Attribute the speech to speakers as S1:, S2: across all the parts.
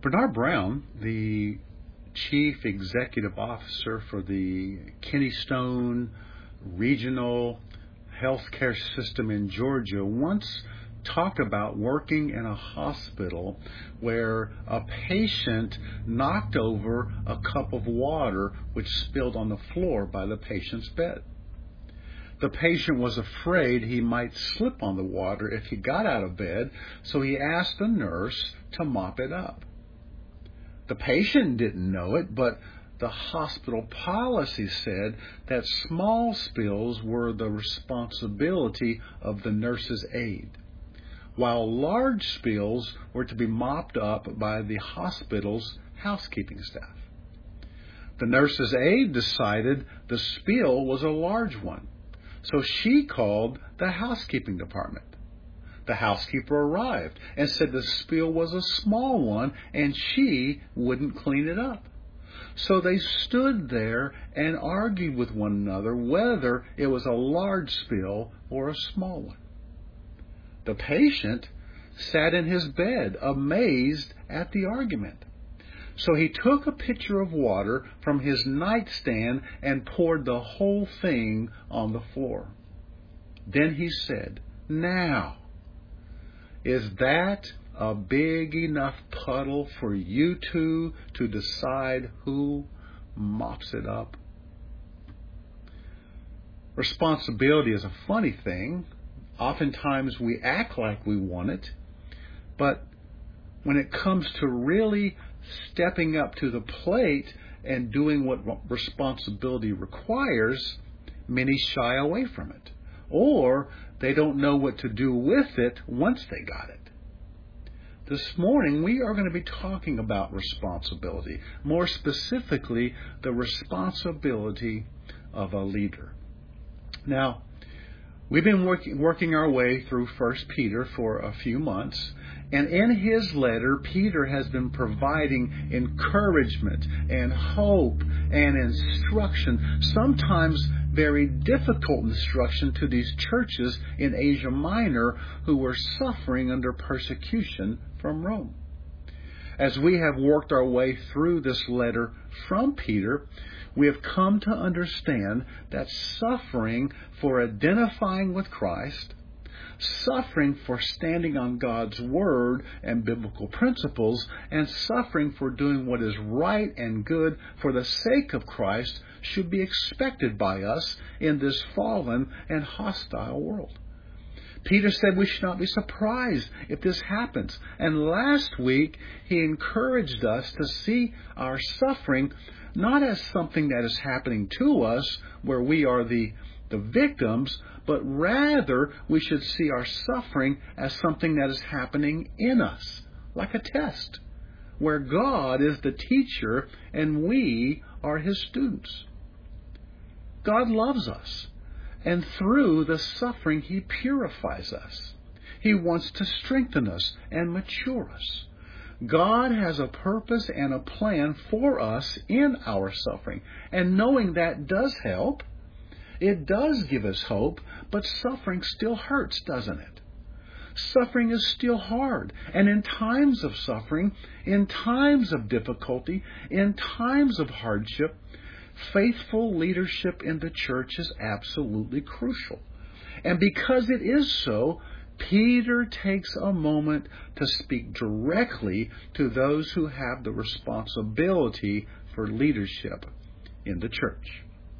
S1: Bernard Brown, the Chief Executive Officer for the Kennystone Regional Healthcare System in Georgia, once talked about working in a hospital where a patient knocked over a cup of water which spilled on the floor by the patient's bed. The patient was afraid he might slip on the water if he got out of bed, so he asked the nurse to mop it up. The patient didn't know it, but the hospital policy said that small spills were the responsibility of the nurse's aide, while large spills were to be mopped up by the hospital's housekeeping staff. The nurse's aide decided the spill was a large one, so she called the housekeeping department. The housekeeper arrived and said the spill was a small one and she wouldn't clean it up. So they stood there and argued with one another whether it was a large spill or a small one. The patient sat in his bed, amazed at the argument. So he took a pitcher of water from his nightstand and poured the whole thing on the floor. Then he said, "Now, is that a big enough puddle for you two to decide who mops it up?" Responsibility is a funny thing. Oftentimes we act like we want it, but when it comes to really stepping up to the plate and doing what responsibility requires, many shy away from it, or they don't know what to do with it once they got it. This morning, we are going to be talking about responsibility, more specifically, the responsibility of a leader. Now, we've been working our way through 1 Peter for a few months, and in his letter, Peter has been providing encouragement and hope and instruction, sometimes very difficult instruction to these churches in Asia Minor who were suffering under persecution from Rome. As we have worked our way through this letter from Peter, we have come to understand that suffering for identifying with Christ, suffering for standing on God's Word and biblical principles, and suffering for doing what is right and good for the sake of Christ should be expected by us in this fallen and hostile world. Peter said we should not be surprised if this happens. And last week, he encouraged us to see our suffering not as something that is happening to us, where we are the victims, but rather we should see our suffering as something that is happening in us, like a test, where God is the teacher and we are His students. God loves us, and through the suffering, He purifies us. He wants to strengthen us and mature us. God has a purpose and a plan for us in our suffering, and knowing that does help. It does give us hope, but suffering still hurts, doesn't it? Suffering is still hard, and in times of suffering, in times of difficulty, in times of hardship, faithful leadership in the church is absolutely crucial. And because it is so, Peter takes a moment to speak directly to those who have the responsibility for leadership in the church.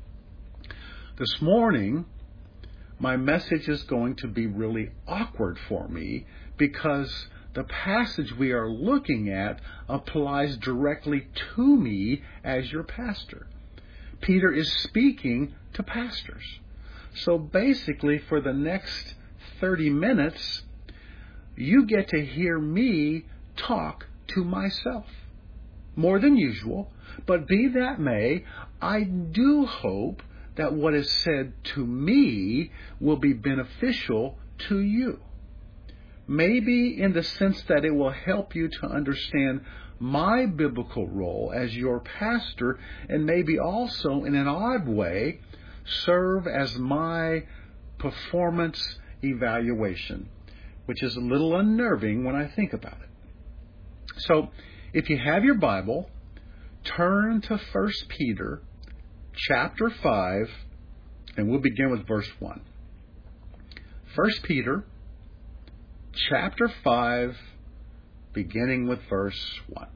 S1: This morning, my message is going to be really awkward for me because the passage we are looking at applies directly to me as your pastor. Peter is speaking to pastors. So basically, for the next 30 minutes, you get to hear me talk to myself. More than usual, but be that may, I do hope that what is said to me will be beneficial to you. Maybe in the sense that it will help you to understand my biblical role as your pastor, and maybe also in an odd way serve as my performance evaluation, which is a little unnerving when I think about it. So If you have your Bible, turn to 1 Peter chapter 5, and we'll begin with verse 1. 1 Peter chapter 5, beginning with verse 1.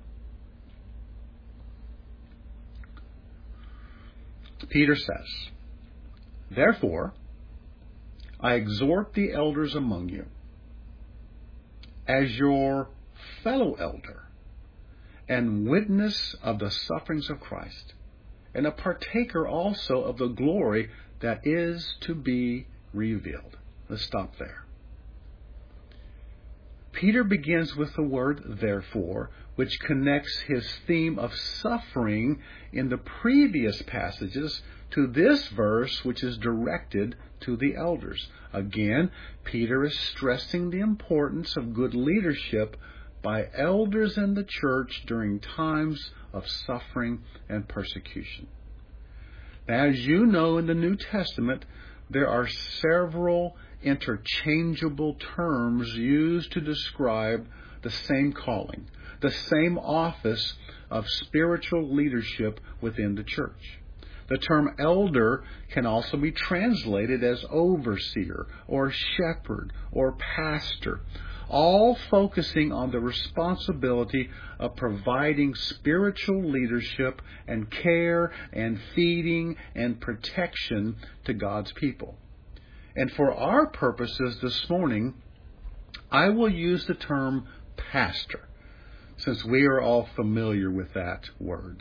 S1: Peter says, "Therefore, I exhort the elders among you, as your fellow elder, and witness of the sufferings of Christ, and a partaker also of the glory that is to be revealed." Let's stop there. Peter begins with the word "therefore," which connects his theme of suffering in the previous passages to this verse, which is directed to the elders. Again, Peter is stressing the importance of good leadership by elders in the church during times of suffering and persecution. Now, as you know, in the New Testament, there are several interchangeable terms used to describe the same calling, the same office of spiritual leadership within the church. The term elder can also be translated as overseer or shepherd or pastor, all focusing on the responsibility of providing spiritual leadership and care and feeding and protection to God's people. And for our purposes this morning, I will use the term pastor, since we are all familiar with that word.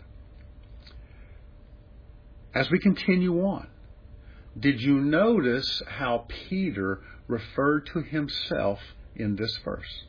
S1: As we continue on, did you notice how Peter referred to himself in this verse?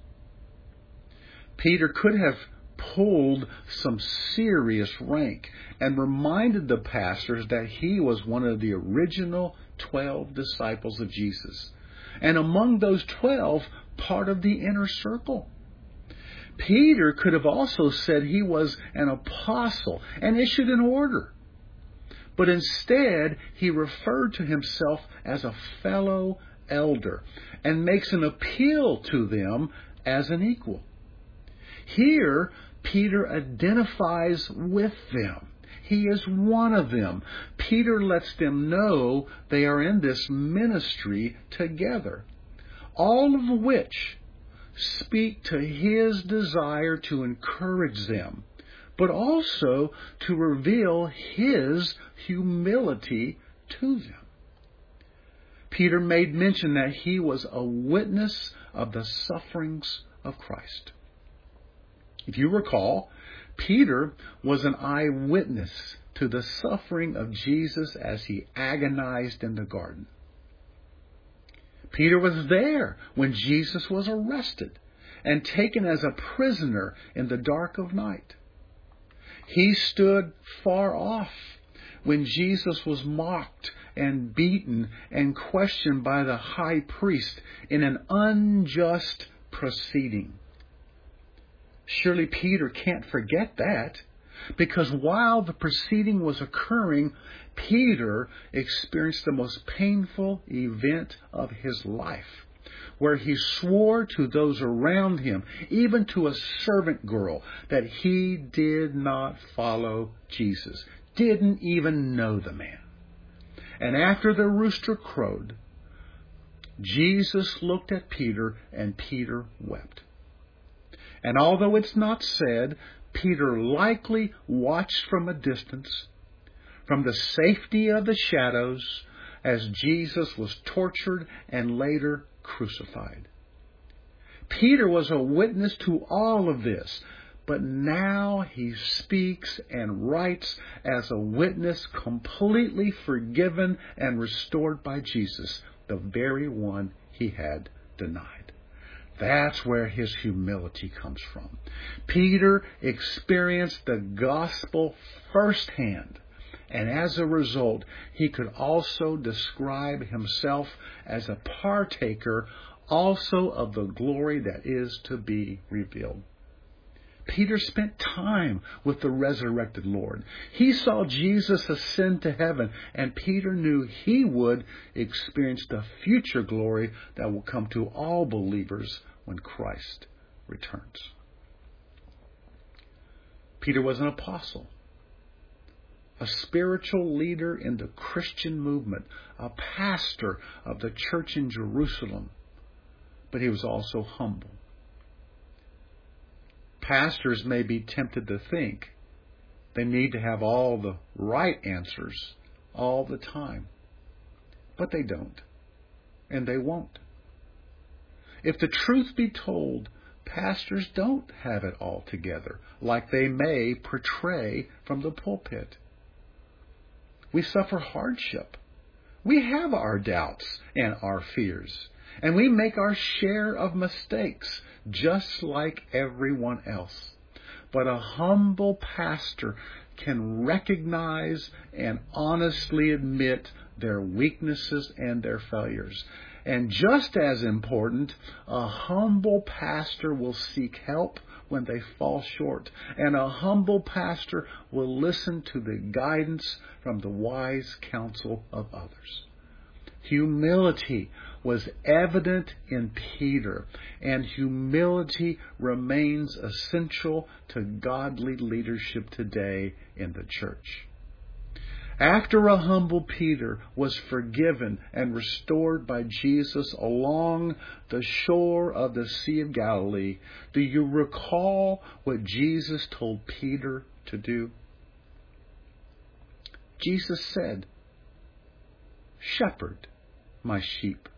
S1: Peter could have pulled some serious rank and reminded the pastors that he was one of the original 12 disciples of Jesus, and among those 12, part of the inner circle. Peter could have also said he was an apostle and issued an order, but instead he referred to himself as a fellow elder and makes an appeal to them as an equal. Here, Peter identifies with them. He is one of them. Peter lets them know they are in this ministry together, all of which speak to his desire to encourage them, but also to reveal his humility to them. Peter made mention that he was a witness of the sufferings of Christ. If you recall, Peter was an eyewitness to the suffering of Jesus as he agonized in the garden. Peter was there when Jesus was arrested and taken as a prisoner in the dark of night. He stood far off when Jesus was mocked and beaten and questioned by the high priest in an unjust proceeding. Surely Peter can't forget that, because while the proceeding was occurring, Peter experienced the most painful event of his life, where he swore to those around him, even to a servant girl, that he did not follow Jesus, didn't even know the man. And after the rooster crowed, Jesus looked at Peter, and Peter wept. And although it's not said, Peter likely watched from a distance, from the safety of the shadows, as Jesus was tortured and later crucified. Peter was a witness to all of this, but now he speaks and writes as a witness completely forgiven and restored by Jesus, the very one he had denied. That's where his humility comes from. Peter experienced the gospel firsthand, and as a result, he could also describe himself as a partaker also of the glory that is to be revealed. Peter spent time with the resurrected Lord. He saw Jesus ascend to heaven, and Peter knew he would experience the future glory that will come to all believers when Christ returns. Peter was an apostle, a spiritual leader in the Christian movement, a pastor of the church in Jerusalem, but he was also humble. Pastors may be tempted to think they need to have all the right answers all the time, but they don't, and they won't. If the truth be told, pastors don't have it all together, like they may portray from the pulpit. We suffer hardship. We have our doubts and our fears, and we make our share of mistakes, just like everyone else. But a humble pastor can recognize and honestly admit their weaknesses and their failures. And just as important, a humble pastor will seek help when they fall short. And a humble pastor will listen to the guidance from the wise counsel of others. Humility was evident in Peter, and humility remains essential to godly leadership today in the church. After a humble Peter was forgiven and restored by Jesus along the shore of the Sea of Galilee, do you recall what Jesus told Peter to do? Jesus said, "Shepherd my sheep,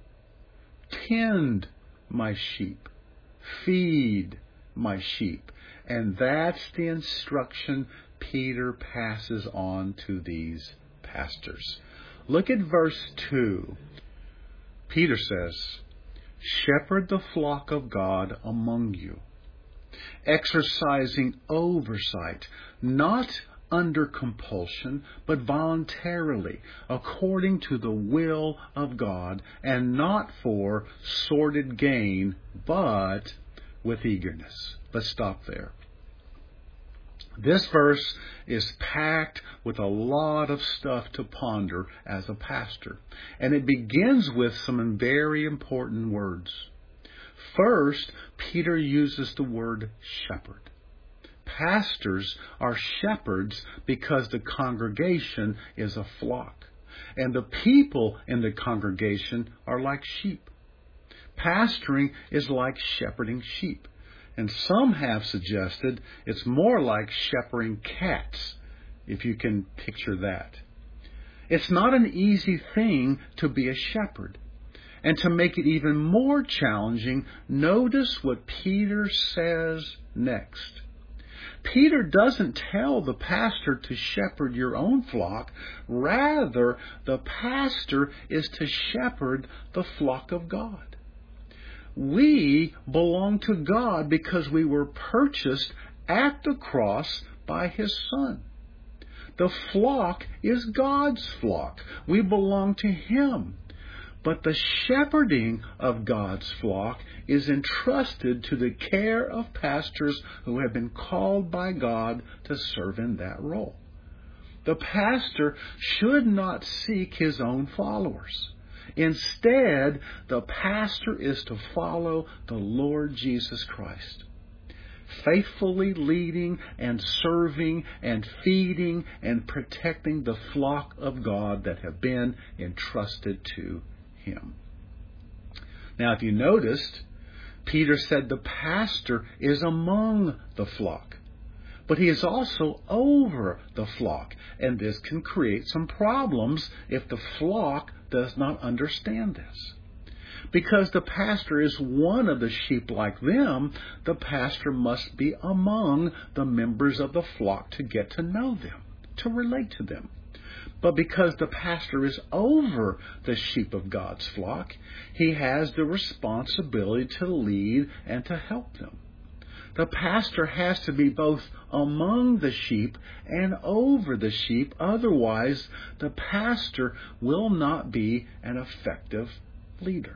S1: tend my sheep, feed my sheep." And that's the instruction Peter passes on to these pastors. Look at verse 2. Peter says, "Shepherd the flock of God among you, exercising oversight, not under compulsion, but voluntarily, according to the will of God, and not for sordid gain, but with eagerness." Let's stop there. This verse is packed with a lot of stuff to ponder as a pastor, and it begins with some very important words. First, Peter uses the word shepherd. Pastors are shepherds because the congregation is a flock, and the people in the congregation are like sheep. Pastoring is like shepherding sheep, and some have suggested it's more like shepherding cats, if you can picture that. It's not an easy thing to be a shepherd. And to make it even more challenging, notice what Peter says next. Peter doesn't tell the pastor to shepherd your own flock. Rather, the pastor is to shepherd the flock of God. We belong to God because we were purchased at the cross by His Son. The flock is God's flock. We belong to Him. But the shepherding of God's flock is entrusted to the care of pastors who have been called by God to serve in that role. The pastor should not seek his own followers. Instead, the pastor is to follow the Lord Jesus Christ, faithfully leading and serving and feeding and protecting the flock of God that have been entrusted to Him. Now, if you noticed, Peter said the pastor is among the flock, but he is also over the flock, and this can create some problems if the flock does not understand this. Because the pastor is one of the sheep like them, the pastor must be among the members of the flock to get to know them, to relate to them. But because the pastor is over the sheep of God's flock, he has the responsibility to lead and to help them. The pastor has to be both among the sheep and over the sheep. Otherwise, the pastor will not be an effective leader.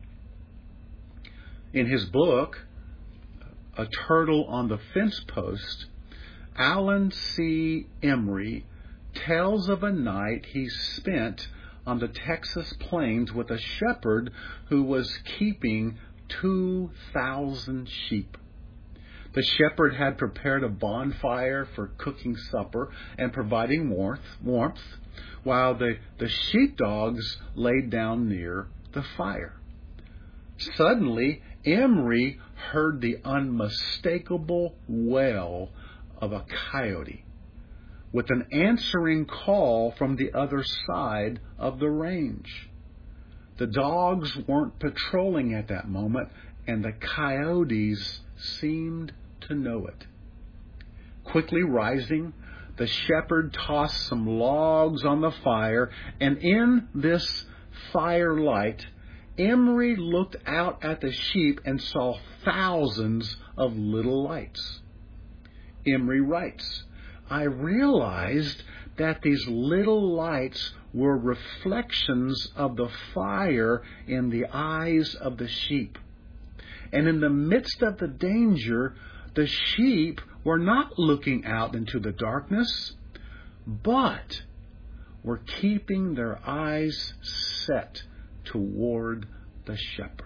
S1: In his book, A Turtle on the Fence Post, Alan C. Emery tells of a night he spent on the Texas plains with a shepherd who was keeping 2,000 sheep. The shepherd had prepared a bonfire for cooking supper and providing warmth, while the sheepdogs laid down near the fire. Suddenly, Imri heard the unmistakable wail of a coyote, with an answering call from the other side of the range. The dogs weren't patrolling at that moment, and the coyotes seemed to know it. Quickly rising, the shepherd tossed some logs on the fire, and in this firelight, Imri looked out at the sheep and saw thousands of little lights. Imri writes, "I realized that these little lights were reflections of the fire in the eyes of the sheep. And in the midst of the danger, the sheep were not looking out into the darkness, but were keeping their eyes set toward the shepherd."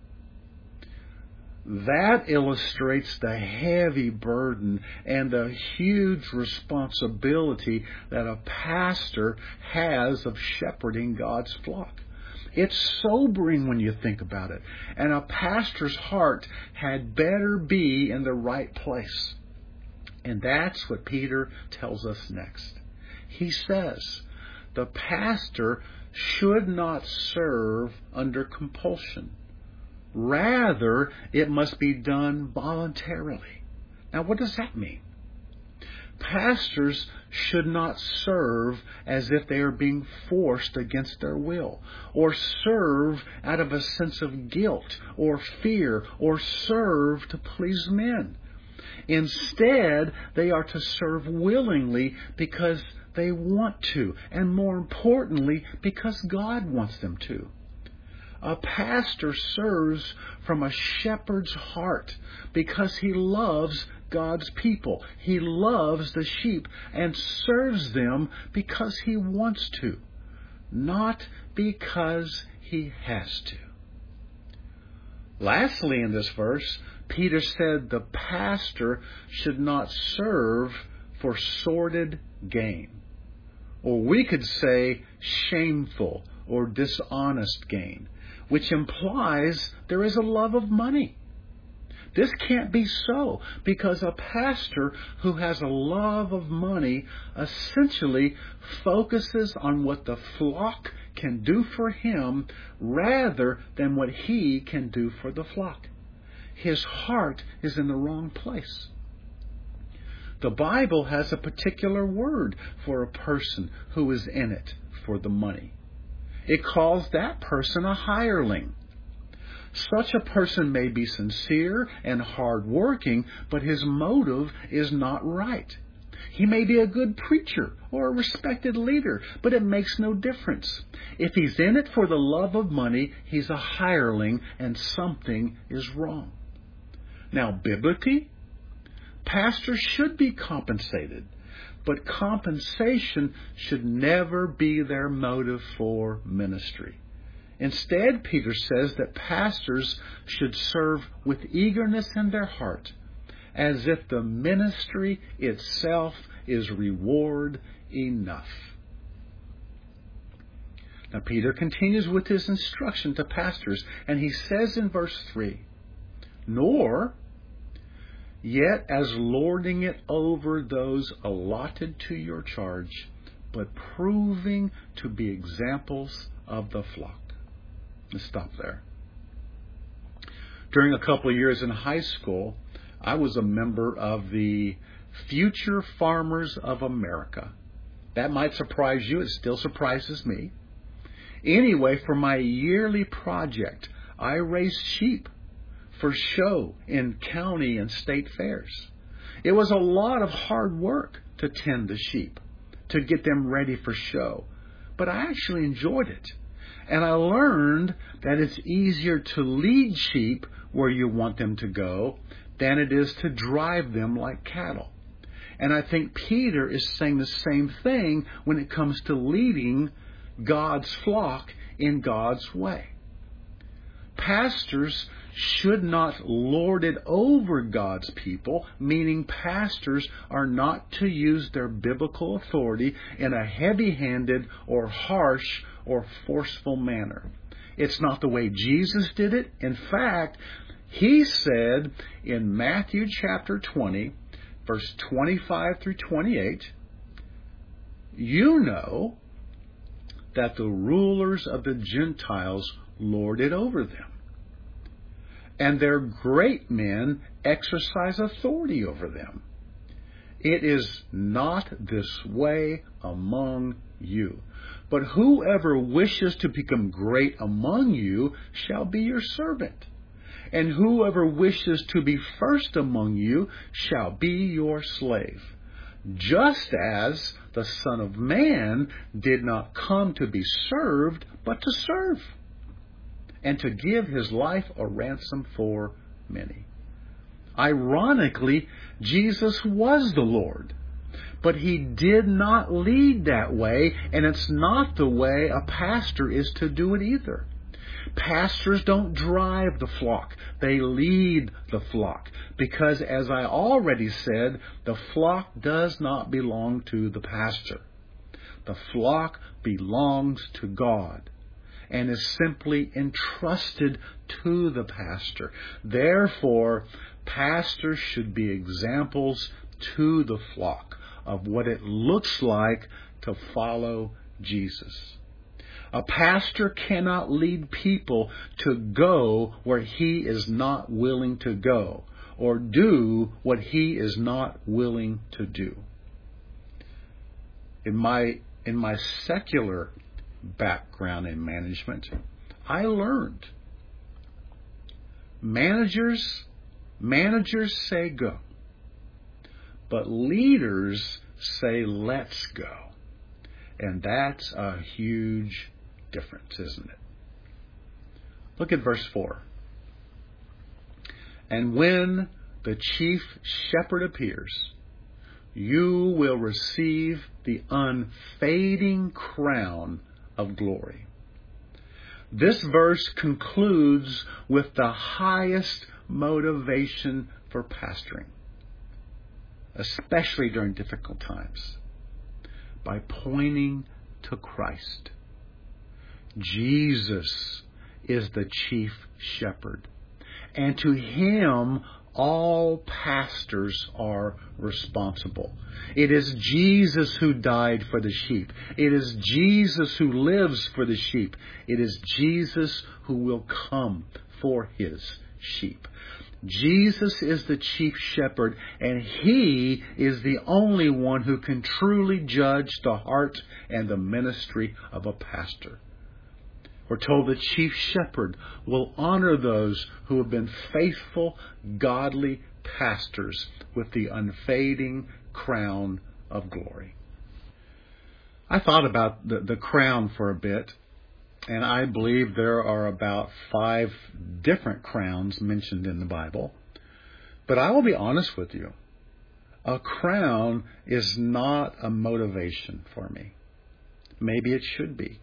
S1: That illustrates the heavy burden and the huge responsibility that a pastor has of shepherding God's flock. It's sobering when you think about it, and a pastor's heart had better be in the right place. And that's what Peter tells us next. He says, the pastor should not serve under compulsion. Rather, it must be done voluntarily. Now, what does that mean? Pastors should not serve as if they are being forced against their will, or serve out of a sense of guilt or fear, or serve to please men. Instead, they are to serve willingly because they want to, and more importantly, because God wants them to. A pastor serves from a shepherd's heart because he loves God's people. He loves the sheep and serves them because he wants to, not because he has to. Lastly, in this verse, Peter said the pastor should not serve for sordid gain. Or we could say shameful or dishonest gain, which implies there is a love of money. This can't be so, because a pastor who has a love of money essentially focuses on what the flock can do for him rather than what he can do for the flock. His heart is in the wrong place. The Bible has a particular word for a person who is in it for the money. It calls that person a hireling. Such a person may be sincere and hardworking, but his motive is not right. He may be a good preacher or a respected leader, but it makes no difference. If he's in it for the love of money, he's a hireling and something is wrong. Now, biblically, pastors should be compensated, but compensation should never be their motive for ministry. Instead, Peter says that pastors should serve with eagerness in their heart, as if the ministry itself is reward enough. Now, Peter continues with his instruction to pastors, and he says in verse 3, "Nor yet as lording it over those allotted to your charge, but proving to be examples of the flock." Let's stop there. During a couple of years in high school, I was a member of the Future Farmers of America. That might surprise you. It still surprises me. Anyway, for my yearly project, I raised sheep for show in county and state fairs. It was a lot of hard work to tend the sheep, to get them ready for show, but I actually enjoyed it. And I learned that it's easier to lead sheep where you want them to go than it is to drive them like cattle. And I think Peter is saying the same thing when it comes to leading God's flock in God's way. Pastors should not lord it over God's people, meaning pastors are not to use their biblical authority in a heavy-handed or harsh or forceful manner. It's not the way Jesus did it. In fact, He said in Matthew chapter 20, verse 25 through 28, you know that the rulers of the Gentiles lord it over them, and their great men exercise authority over them. It is not this way among you. But whoever wishes to become great among you shall be your servant. And whoever wishes to be first among you shall be your slave. Just as the Son of Man did not come to be served, but to serve, and to give His life a ransom for many. Ironically, Jesus was the Lord, but He did not lead that way, and it's not the way a pastor is to do it either. Pastors don't drive the flock. They lead the flock. Because, as I already said, the flock does not belong to the pastor. The flock belongs to God and is simply entrusted to the pastor. Therefore, pastors should be examples to the flock of what it looks like to follow Jesus. A pastor cannot lead people to go where he is not willing to go, or do what he is not willing to do. In my secular background in management, I learned managers say go, but leaders say let's go. And that's a huge difference, isn't it? Look at verse 4. And when the chief shepherd appears, you will receive the unfading crown of glory. This verse concludes with the highest motivation for pastoring, especially during difficult times, by pointing to Christ. Jesus is the chief shepherd, and to Him all pastors are responsible. It is Jesus who died for the sheep. It is Jesus who lives for the sheep. It is Jesus who will come for His sheep. Jesus is the chief shepherd, and He is the only one who can truly judge the heart and the ministry of a pastor. We're told the chief shepherd will honor those who have been faithful, godly pastors with the unfading crown of glory. I thought about the crown for a bit, and I believe there are about 5 different crowns mentioned in the Bible. But I will be honest with you. A crown is not a motivation for me. Maybe it should be.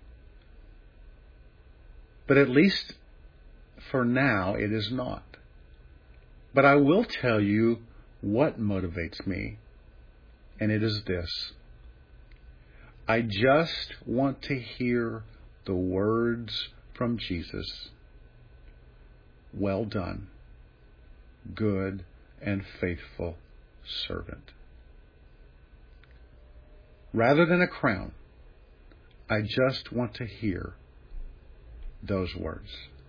S1: But at least for now, it is not. But I will tell you what motivates me, and it is this. I just want to hear the words from Jesus. Well done, good and faithful servant. Rather than a crown, I just want to hear those words.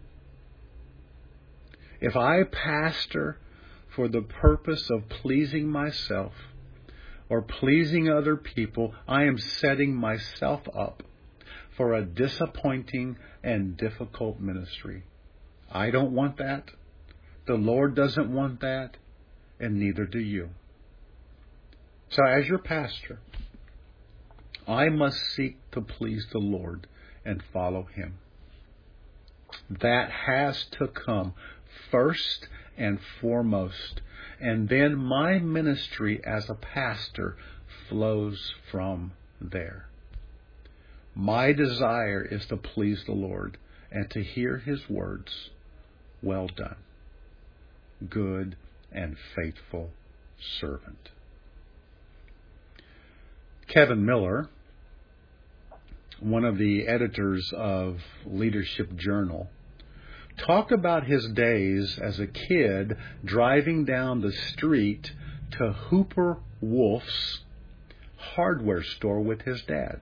S1: If I pastor for the purpose of pleasing myself or pleasing other people, I am setting myself up for a disappointing and difficult ministry. I don't want that. The Lord doesn't want that, and neither do you. So as your pastor, I must seek to please the Lord and follow Him. That has to come first and foremost. And then my ministry as a pastor flows from there. My desire is to please the Lord and to hear His words, well done. good and faithful servant. Kevin Miller, one of the editors of Leadership Journal, talked about his days as a kid driving down the street to Hooper Wolf's hardware store with his dad.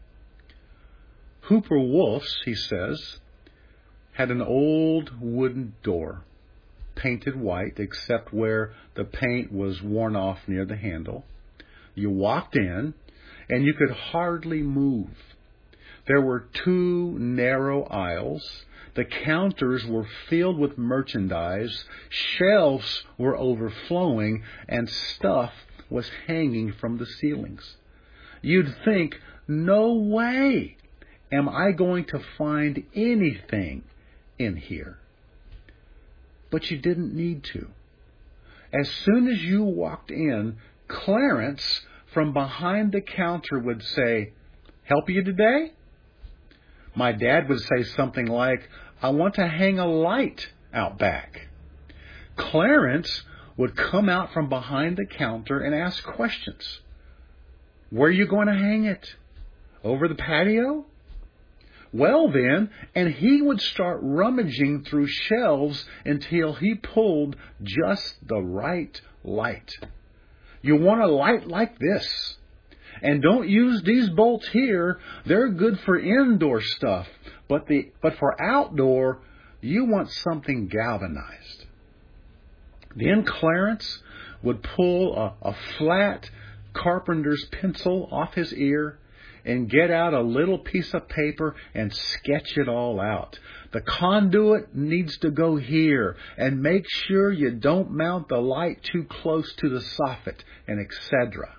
S1: Hooper Wolf's, he says, had an old wooden door, painted white except where the paint was worn off near the handle. You walked in, and you could hardly move. There were 2 narrow aisles. The counters were filled with merchandise. Shelves were overflowing, and stuff was hanging from the ceilings. You'd think, no way am I going to find anything in here. But you didn't need to. As soon as you walked in, Clarence from behind the counter would say, "Help you today?" My dad would say something like, "I want to hang a light out back." Clarence would come out from behind the counter and ask questions. "Where are you going to hang it? Over the patio?" Well then, and he would start rummaging through shelves until he pulled just the right light. "You want a light like this. And don't use these bolts here. They're good for indoor stuff. But for outdoor, you want something galvanized." Then Clarence would pull a flat carpenter's pencil off his ear and get out a little piece of paper and sketch it all out. The conduit needs to go here, and make sure you don't mount the light too close to the soffit, and etc.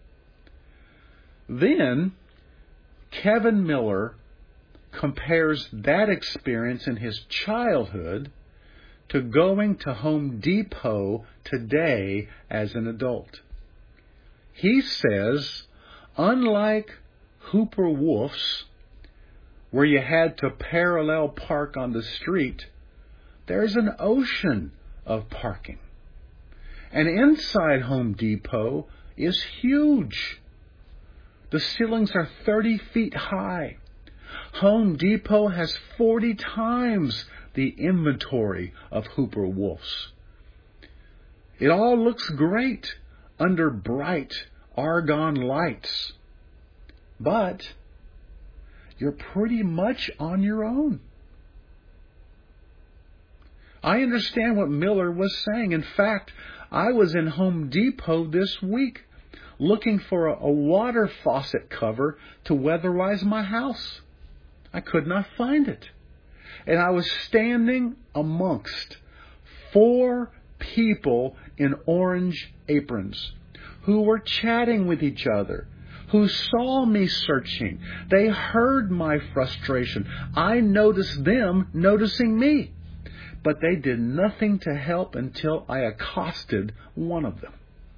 S1: Then Kevin Miller compares that experience in his childhood to going to Home Depot today as an adult. He says, unlike Hooper Wolf's, where you had to parallel park on the street, there's an ocean of parking. And inside Home Depot is huge. The ceilings are 30 feet high. Home Depot has 40 times the inventory of Hooper Wolf's. It all looks great under bright argon lights. But you're pretty much on your own. I understand what Miller was saying. In fact, I was in Home Depot this week looking for a water faucet cover to weatherize my house. I could not find it. And I was standing amongst 4 people in orange aprons who were chatting with each other, who saw me searching. They heard my frustration. I noticed them noticing me. But they did nothing to help until I accosted one of them.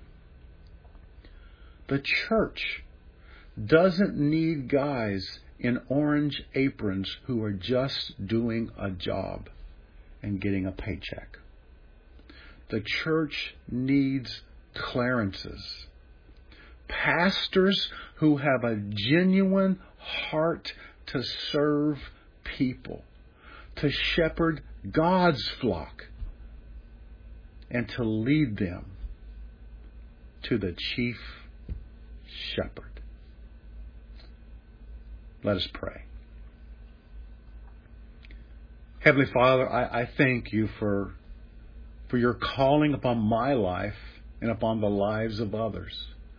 S1: The church doesn't need guys in orange aprons who are just doing a job and getting a paycheck. The church needs Clarences, pastors who have a genuine heart to serve people, to shepherd God's flock, and to lead them to the chief shepherd. Let us pray. Heavenly Father, I thank you for your calling upon my life and upon the lives of others.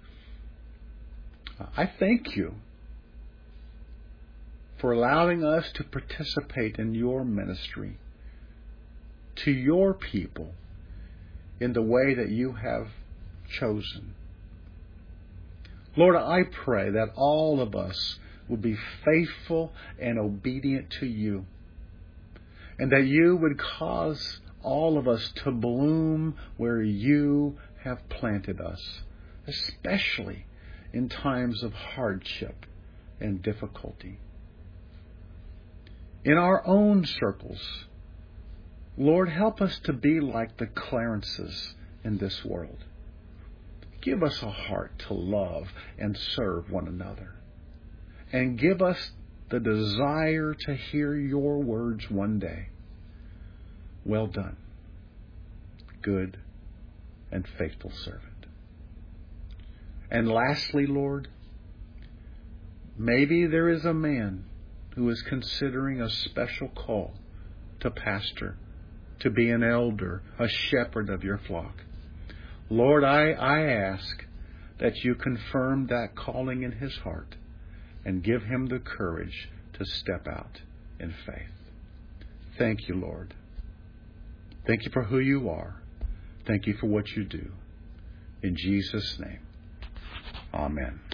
S1: I thank you for allowing us to participate in your ministry to your people in the way that you have chosen. Lord, I pray that all of us will be faithful and obedient to you, and that you would cause all of us to bloom where you have planted us, especially in times of hardship and difficulty. In our own circles, Lord, help us to be like the Clarences in this world. Give us a heart to love and serve one another. And give us the desire to hear your words one day. Well done, good and faithful servant. And lastly, Lord, maybe there is a man who is considering a special call to pastor, to be an elder, a shepherd of your flock. Lord, I ask that you confirm that calling in his heart and give him the courage to step out in faith. Thank you, Lord. Thank you for who you are. Thank you for what you do. In Jesus' name, amen.